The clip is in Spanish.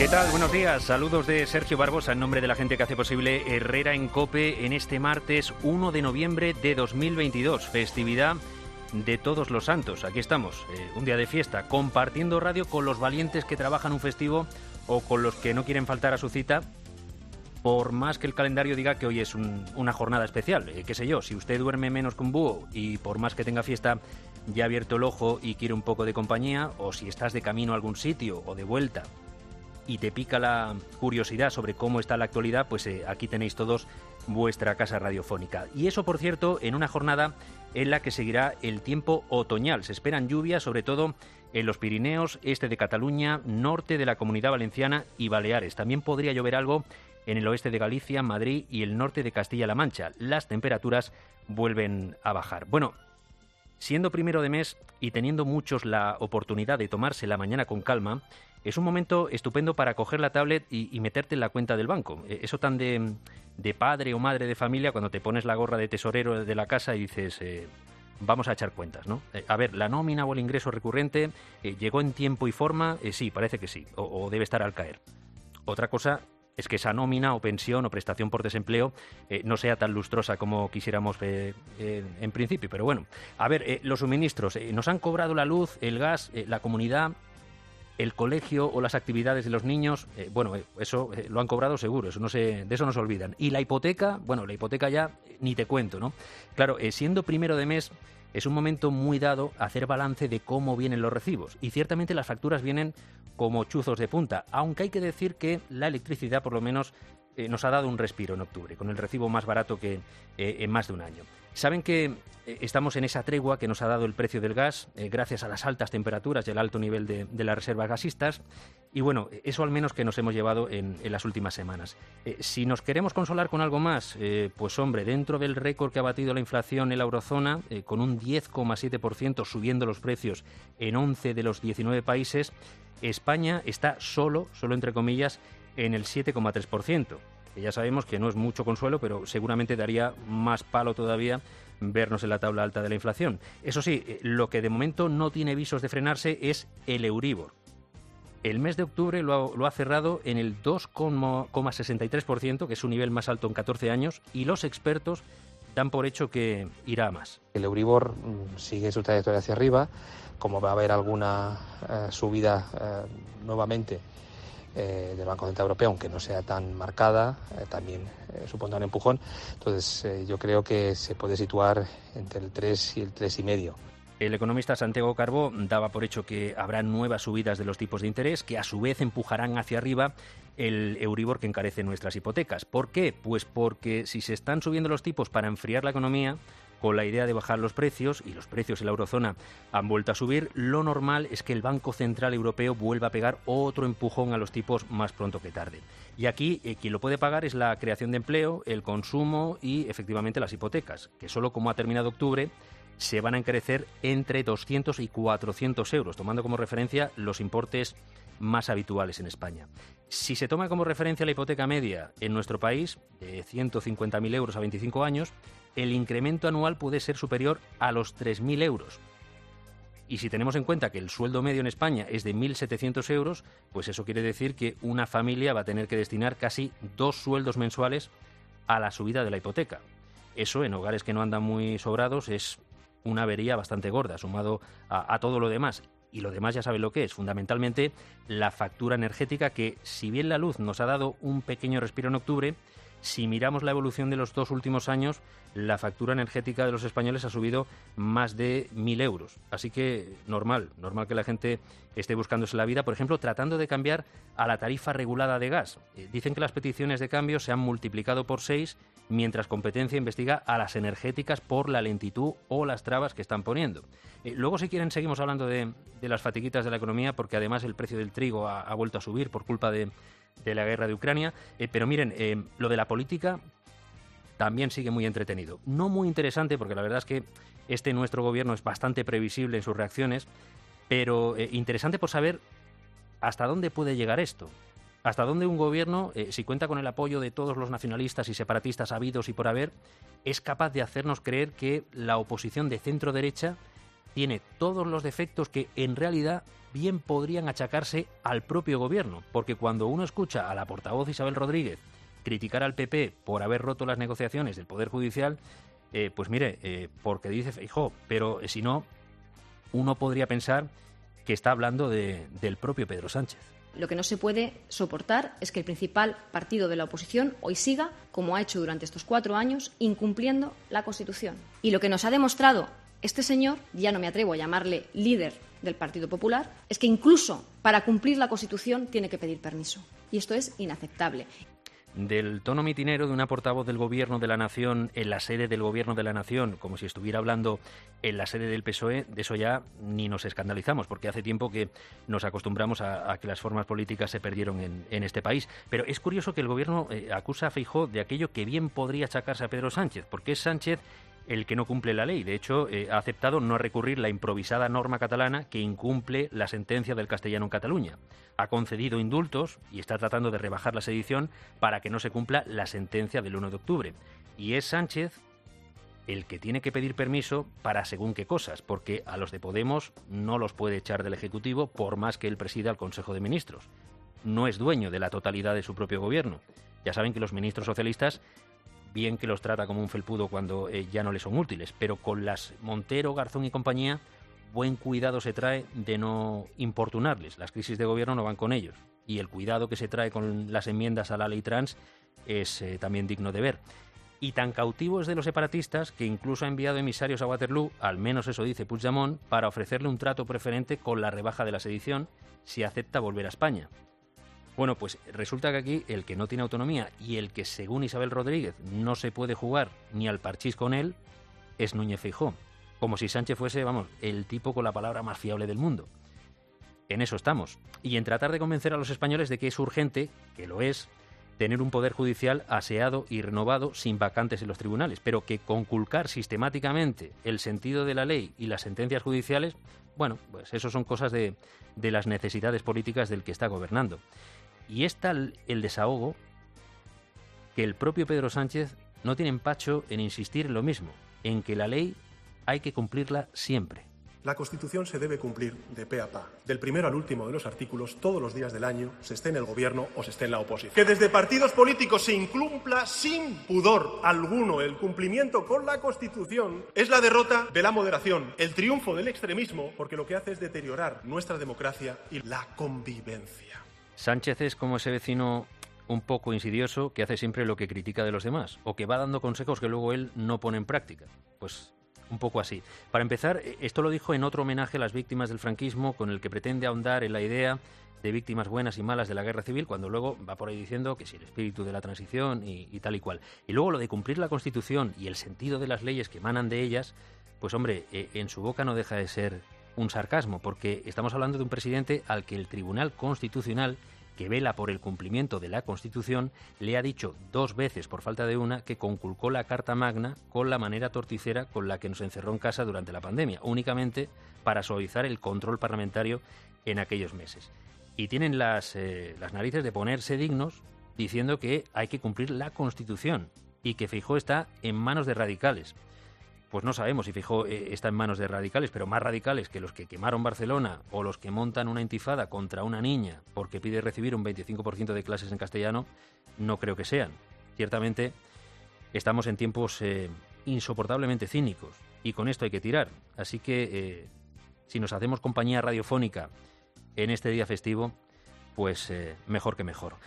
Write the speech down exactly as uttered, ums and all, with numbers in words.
¿Qué tal? Buenos días. Saludos de Sergio Barbosa en nombre de la gente que hace posible Herrera en COPE en este martes uno de noviembre de dos mil veintidós, festividad de Todos los Santos. Aquí estamos, eh, un día de fiesta, compartiendo radio con los valientes que trabajan un festivo o con los que no quieren faltar a su cita, por más que el calendario diga que hoy es un, una jornada especial. Eh, qué sé yo, si usted duerme menos que un búho y por más que tenga fiesta ya ha abierto el ojo y quiere un poco de compañía, o si estás de camino a algún sitio o de vuelta y te pica la curiosidad sobre cómo está la actualidad, pues eh, aquí tenéis todos vuestra casa radiofónica. Y eso, por cierto, en una jornada en la que seguirá el tiempo otoñal. Se esperan lluvias, sobre todo en los Pirineos, este de Cataluña, norte de la Comunidad Valenciana y Baleares. También podría llover algo en el oeste de Galicia, Madrid y el norte de Castilla-La Mancha. Las temperaturas vuelven a bajar. Bueno, siendo primero de mes y teniendo muchos la oportunidad de tomarse la mañana con calma, es un momento estupendo para coger la tablet y, y meterte en la cuenta del banco. Eso tan de, de padre o madre de familia cuando te pones la gorra de tesorero de la casa y dices, eh, vamos a echar cuentas, ¿no? Eh, a ver, ¿la nómina o el ingreso recurrente eh, llegó en tiempo y forma? Eh, sí, parece que sí, o, o debe estar al caer. Otra cosa es que esa nómina o pensión o prestación por desempleo eh, no sea tan lustrosa como quisiéramos eh, eh, en principio. Pero bueno, a ver, eh, los suministros. Eh, nos han cobrado la luz, el gas, eh, la comunidad, el colegio o las actividades de los niños. Eh, bueno, eh, eso eh, lo han cobrado seguro, eso no se, de eso no se olvidan. Y la hipoteca, bueno, la hipoteca ya eh, ni te cuento, ¿no? Claro, eh, siendo primero de mes, es un momento muy dado a hacer balance de cómo vienen los recibos. Y ciertamente las facturas vienen como chuzos de punta, aunque hay que decir que la electricidad por lo menos eh, nos ha dado un respiro en octubre, con el recibo más barato que eh, en más de un año. Saben que eh, estamos en esa tregua que nos ha dado el precio del gas, eh, gracias a las altas temperaturas y el alto nivel de, de las reservas gasistas. Y bueno, eso al menos que nos hemos llevado en, en las últimas semanas. Eh, si nos queremos consolar con algo más, eh, pues hombre, dentro del récord que ha batido la inflación en la eurozona, eh, con un diez coma siete por ciento subiendo los precios en once de los diecinueve países, España está solo, solo entre comillas, en el siete coma tres por ciento. Que ya sabemos que no es mucho consuelo, pero seguramente daría más palo todavía vernos en la tabla alta de la inflación. Eso sí, lo que de momento no tiene visos de frenarse es el Euribor. El mes de octubre lo ha, lo ha cerrado en el dos coma sesenta y tres por ciento, que es su nivel más alto en catorce años, y los expertos dan por hecho que irá a más. El Euribor sigue su trayectoria hacia arriba, como va a haber alguna eh, subida eh, nuevamente Eh, del Banco Central Europeo, aunque no sea tan marcada, eh, también eh, supondrá un empujón. Entonces eh, yo creo que se puede situar entre el tres y el tres coma cinco. El economista Santiago Carbó daba por hecho que habrá nuevas subidas de los tipos de interés que a su vez empujarán hacia arriba el Euribor que encarece nuestras hipotecas. ¿Por qué? Pues porque si se están subiendo los tipos para enfriar la economía, con la idea de bajar los precios, y los precios en la eurozona han vuelto a subir, lo normal es que el Banco Central Europeo vuelva a pegar otro empujón a los tipos más pronto que tarde. Y aquí eh, quien lo puede pagar es la creación de empleo, el consumo y efectivamente las hipotecas, que solo como ha terminado octubre se van a encarecer entre doscientos y cuatrocientos euros, tomando como referencia los importes más habituales en España. Si se toma como referencia la hipoteca media en nuestro país, de ciento cincuenta mil euros a veinticinco años, el incremento anual puede ser superior a los tres mil euros. Y si tenemos en cuenta que el sueldo medio en España es de mil setecientos euros, pues eso quiere decir que una familia va a tener que destinar casi dos sueldos mensuales a la subida de la hipoteca. Eso, en hogares que no andan muy sobrados, es una avería bastante gorda, sumado a, a todo lo demás. Y lo demás ya saben lo que es, fundamentalmente la factura energética, que si bien la luz nos ha dado un pequeño respiro en octubre, si miramos la evolución de los dos últimos años, la factura energética de los españoles ha subido más de mil euros. Así que normal, normal que la gente esté buscándose la vida, por ejemplo, tratando de cambiar a la tarifa regulada de gas. Eh, dicen que las peticiones de cambio se han multiplicado por seis, mientras competencia investiga a las energéticas por la lentitud o las trabas que están poniendo. Eh, luego, si quieren, seguimos hablando de, de las fatiguitas de la economía, porque además el precio del trigo ha, ha vuelto a subir por culpa de... de la guerra de Ucrania, eh, pero miren, eh, lo de la política también sigue muy entretenido. No muy interesante, porque la verdad es que este nuestro gobierno es bastante previsible en sus reacciones, pero eh, interesante por saber hasta dónde puede llegar esto. Hasta dónde un gobierno, eh, si cuenta con el apoyo de todos los nacionalistas y separatistas habidos y por haber, es capaz de hacernos creer que la oposición de centro-derecha tiene todos los defectos que en realidad bien podrían achacarse al propio gobierno, porque cuando uno escucha a la portavoz Isabel Rodríguez criticar al P P por haber roto las negociaciones del Poder Judicial, eh, pues mire, eh, porque dice Feijóo, pero eh, si no, uno podría pensar que está hablando de, del propio Pedro Sánchez. Lo que no se puede soportar es que el principal partido de la oposición hoy siga, como ha hecho durante estos cuatro años, incumpliendo la Constitución. Y lo que nos ha demostrado este señor, ya no me atrevo a llamarle líder del Partido Popular, es que incluso para cumplir la Constitución tiene que pedir permiso. Y esto es inaceptable. Del tono mitinero de una portavoz del Gobierno de la Nación en la sede del Gobierno de la Nación, como si estuviera hablando en la sede del P S O E, de eso ya ni nos escandalizamos, porque hace tiempo que nos acostumbramos a, a que las formas políticas se perdieron en, en este país. Pero es curioso que el Gobierno eh, acusa a Feijóo de aquello que bien podría achacarse a Pedro Sánchez, porque es Sánchez el que no cumple la ley. De hecho, eh, ha aceptado no recurrir la improvisada norma catalana que incumple la sentencia del castellano en Cataluña. Ha concedido indultos y está tratando de rebajar la sedición para que no se cumpla la sentencia del uno de octubre. Y es Sánchez el que tiene que pedir permiso para según qué cosas, porque a los de Podemos no los puede echar del Ejecutivo por más que él presida el Consejo de Ministros. No es dueño de la totalidad de su propio gobierno. Ya saben que los ministros socialistas, bien que los trata como un felpudo cuando eh, ya no le son útiles, pero con las Montero, Garzón y compañía, buen cuidado se trae de no importunarles. Las crisis de gobierno no van con ellos. Y el cuidado que se trae con las enmiendas a la ley trans es eh, también digno de ver. Y tan cautivo es de los separatistas que incluso ha enviado emisarios a Waterloo, al menos eso dice Puigdemont, para ofrecerle un trato preferente con la rebaja de la sedición si acepta volver a España. Bueno, pues resulta que aquí el que no tiene autonomía y el que, según Isabel Rodríguez, no se puede jugar ni al parchís con él, es Núñez Feijóo. Como si Sánchez fuese, vamos, el tipo con la palabra más fiable del mundo. En eso estamos. Y en tratar de convencer a los españoles de que es urgente, que lo es, tener un poder judicial aseado y renovado sin vacantes en los tribunales, pero que conculcar sistemáticamente el sentido de la ley y las sentencias judiciales, bueno, pues eso son cosas de, de las necesidades políticas del que está gobernando. Y es tal el desahogo que el propio Pedro Sánchez no tiene empacho en insistir en lo mismo, en que la ley hay que cumplirla siempre. La Constitución se debe cumplir de pe a pa, del primero al último de los artículos, todos los días del año, se esté en el gobierno o se esté en la oposición. Que desde partidos políticos se incumpla sin pudor alguno el cumplimiento con la Constitución es la derrota de la moderación, el triunfo del extremismo, porque lo que hace es deteriorar nuestra democracia y la convivencia. Sánchez es como ese vecino un poco insidioso que hace siempre lo que critica de los demás, o que va dando consejos que luego él no pone en práctica. Pues un poco así. Para empezar, esto lo dijo en otro homenaje a las víctimas del franquismo, con el que pretende ahondar en la idea de víctimas buenas y malas de la guerra civil, cuando luego va por ahí diciendo que si el espíritu de la transición y, y tal y cual. Y luego lo de cumplir la Constitución y el sentido de las leyes que emanan de ellas, pues hombre, eh, en su boca no deja de ser un sarcasmo, porque estamos hablando de un presidente al que el Tribunal Constitucional, que vela por el cumplimiento de la Constitución, le ha dicho dos veces, por falta de una, que conculcó la Carta Magna con la manera torticera con la que nos encerró en casa durante la pandemia, únicamente para suavizar el control parlamentario en aquellos meses. Y tienen las, eh, las narices de ponerse dignos diciendo que hay que cumplir la Constitución y que Feijóo está en manos de radicales. Pues no sabemos si Feijóo eh, está en manos de radicales, pero más radicales que los que quemaron Barcelona o los que montan una intifada contra una niña porque pide recibir un veinticinco por ciento de clases en castellano, no creo que sean. Ciertamente estamos en tiempos eh, insoportablemente cínicos y con esto hay que tirar. Así que eh, si nos hacemos compañía radiofónica en este día festivo, pues eh, mejor que mejor.